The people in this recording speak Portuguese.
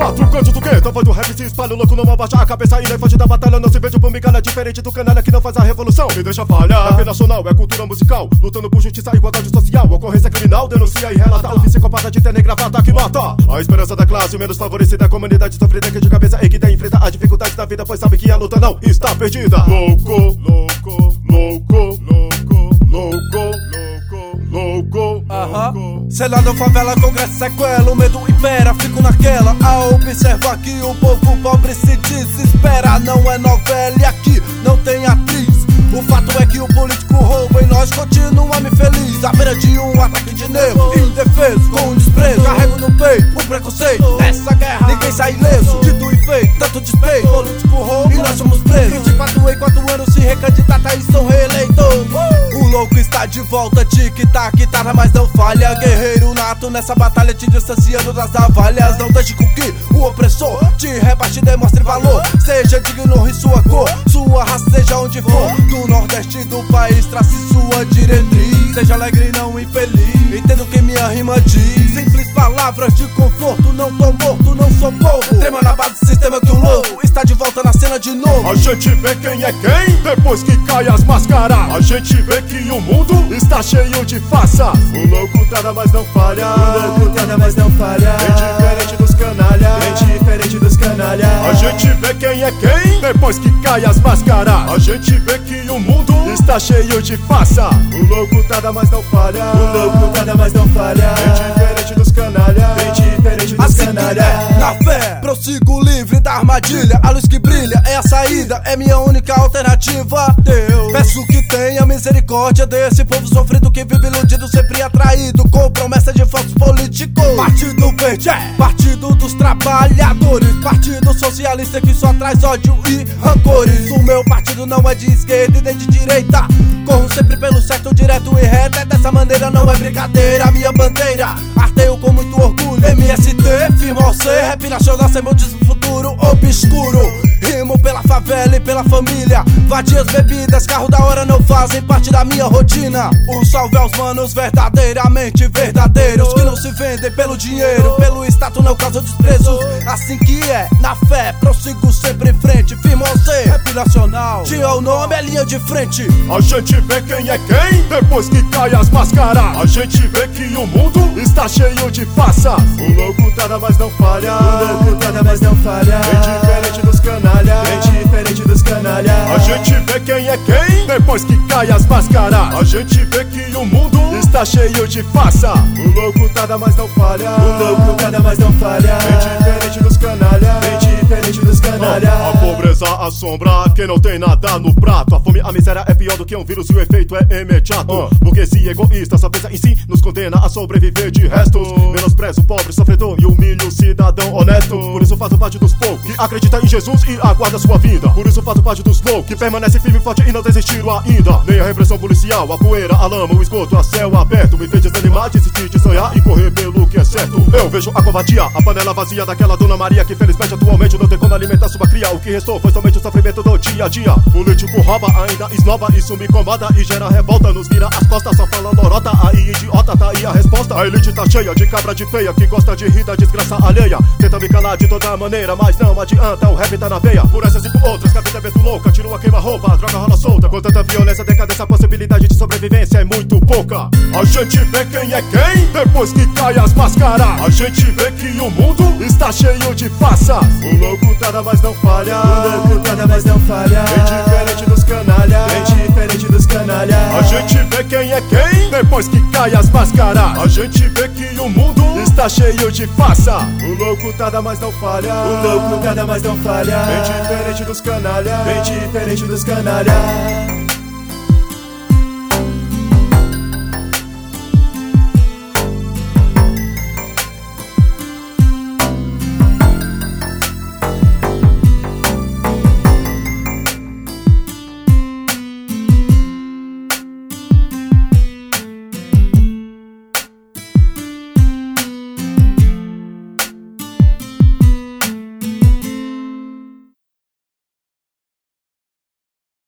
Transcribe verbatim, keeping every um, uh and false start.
Quatro cantos do gueto, a voz do rap se espalha, o louco não abaixa a cabeça e nem foge da batalha. Não se vende por migalha, diferente do canalha que não faz a revolução e deixa falhar. Rap nacional é cultura musical, lutando por justiça e igualdade social. Ocorrência criminal, denuncia e relata o psicopata de terno e gravata que mata. A esperança da classe menos favorecida, a comunidade sofrida que de cabeça e que tem enfrenta as dificuldades da vida, pois sabe que a luta não está perdida. Louco, louco, louco, louco, louco, louco, aham. Selado favela, congresso, sequela, o medo impera, fico naquela a observar que o povo pobre se desespera. Não é novela e aqui não tem atriz. O fato é que o político rouba e nós continuamos feliz. À beira de um ataque de nervo, indefeso, com desprezo. Carrego no peito o preconceito dessa guerra, ninguém sai ileso. Dito e feito, tanto despeito, político rouba e nós somos presos. De quatro em quatro anos se recandidata e são reeleitos. O louco está de volta, tic-tac, tarda, mas não falha. Guerreiro nato nessa batalha, te distanciando das navalhas. Não deixe com que o opressor te rebaixe, demonstre valor. Seja digno em sua cor, sua raça, seja onde for. Do nordeste do país, trace sua diretriz. Seja alegre e não infeliz, entendo que minha rima diz. Simples palavras de conforto, não tô morto, não sou povo. Trema na base do sistema que o louco está de volta na cena de novo. A gente vê quem é quem, depois que cai as máscaras. A gente vê que o mundo está cheio de farsa. O louco nada mais não falha, o louco nada mais não falha. Bem diferente dos canalha, bem diferente dos canalha. A gente vê quem é quem, depois que cai as máscaras. A gente vê que o mundo está cheio de farsa. O louco nada mais não falha, o louco nada mais não falha. Bem diferente dos canalha, bem diferente dos assim canalha. É, na fé, prossigo livre da armadilha. A luz que brilha é a saída, é minha única alternativa. Deus, peço que tenha misericórdia desse povo sofrido que vive iludido, sempre atraído com promessa de falsos políticos. Partido Verde, é partido dos trabalhadores, partido socialista que só traz ódio e rancores. O meu partido não é de esquerda e nem de direita, corro sempre pelo certo, direto e reto. É dessa maneira, não é brincadeira. Minha bandeira, arteio com muito orgulho. M S T, firma ao ser, rap nacional sem moldes no futuro obscuro. Rimo pela favela e pela família. Vadias, bebidas, carro da hora não fazem parte da minha rotina. Um salve aos manos verdadeiramente verdadeiros, que não se vendem pelo dinheiro, pelo status não causam desprezo. Assim que é, na fé, prossigo sempre em frente. Firma ao ser, rap nacional, tinha o nome, é linha de frente. A gente vê quem é quem, depois que cai as máscaras. A gente vê que o mundo está cheio de farsa. O louco nada mais não falha, o louco nada mais não falha. Bem diferente dos canalha, bem diferente dos canalha. A gente vê quem é quem, depois que cai as máscaras. A gente vê que o mundo está cheio de farsa. O louco nada mais não falha, o louco nada mais não falha. Bem diferente dos canalha, bem diferente dos canalha. A pobreza assombra quem não tem nada no prato. A fome, a miséria é pior do que um vírus e o efeito é imediato. uh. Porque se egoísta só pensa em si, nos condena a sobreviver de restos. Menospreza o pobre sofredor e humilha o cidadão honesto. Por isso faço parte dos poucos que acredita em Jesus e aguarda sua vinda. Por isso faço parte dos loucos que permanece firme e forte e não desistiram ainda. Nem a repressão policial, a poeira, a lama, o esgoto, a céu aberto me fez desanimar, desistir de sonhar e correr pelo que é certo. Eu vejo a covardia, a panela vazia daquela Dona Maria que felizmente atualmente não tem como alimentar sua cria. O que restou foi somente o sofrimento do dia a dia. Político rouba, ainda esnoba, isso me incomoda e gera revolta. Nos vira as costas só falando lorota, aí idiota, tá aí a resposta. A elite tá cheia de cabra de feia que gosta de rir da desgraça alheia. Tenta me calar de toda maneira, mas não adianta, o rap tá na veia. Por essas e por outras, que a vida é muito louca, tiro a queima-roupa, droga rola solta. Com tanta violência, decadência, a possibilidade de sobrevivência é muito pouca. A gente vê quem é quem, depois que cai as máscaras. A gente vê que o mundo está cheio de farsa. O louco nada mais não falha, o louco nada mais não falha. Bem diferente dos canalha, bem diferente dos canalha. A gente vê quem é quem, depois que cai as máscaras. A gente vê que o mundo está cheio de farsa. O louco nada mais não falha, o louco nada mais não falha. Bem diferente dos canalha, bem diferente dos canalha.